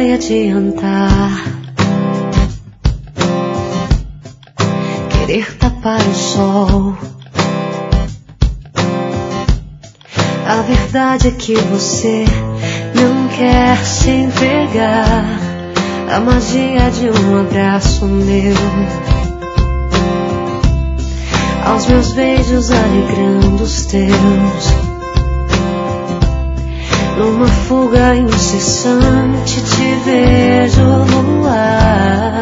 vai adiantar querer tapar o sol. A verdade é que você não quer se entregar à magia de um abraço meu, aos meus beijos alegrando os teus. Numa fuga incessante te vejo voar.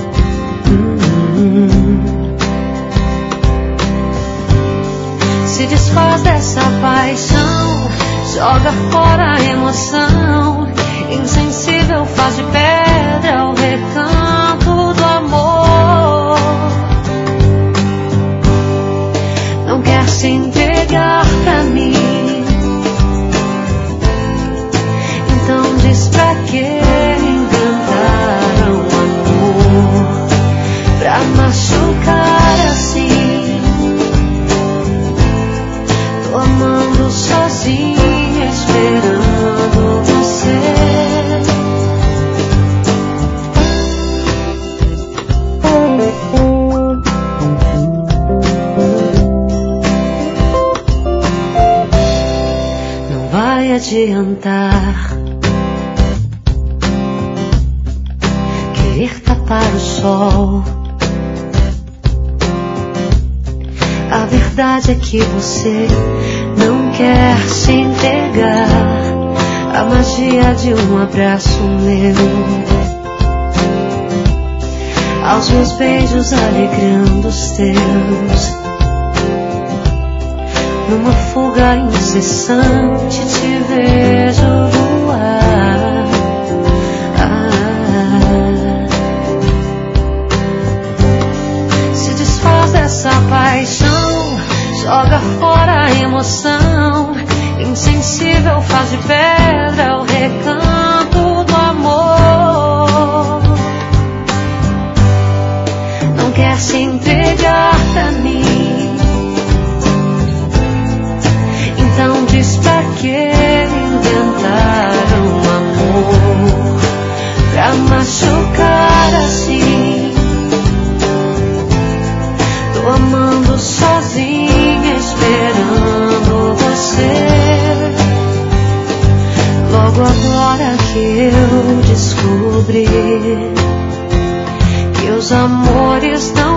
Se desfaz dessa paixão, joga fora a emoção. Insensível faz de pedra o recanto do amor. Não quer se entregar pra mim, então diz pra que inventar um amor pra machucar assim? Tô amando sozinha, esperando você. Não vai adiantar querer tapar o sol. A verdade é que você não quer se entregar à magia de um abraço meu, aos meus beijos alegrando os teus. Numa fuga incessante te vejo voar. Se desfaz dessa paixão, joga fora a emoção. Insensível faz de pedra o recanto do amor. Não quer se entregar pra mim, então diz pra que inventar um amor pra machucar assim? Tô amando sozinha, esperando você. Logo agora que eu descobri que os amores não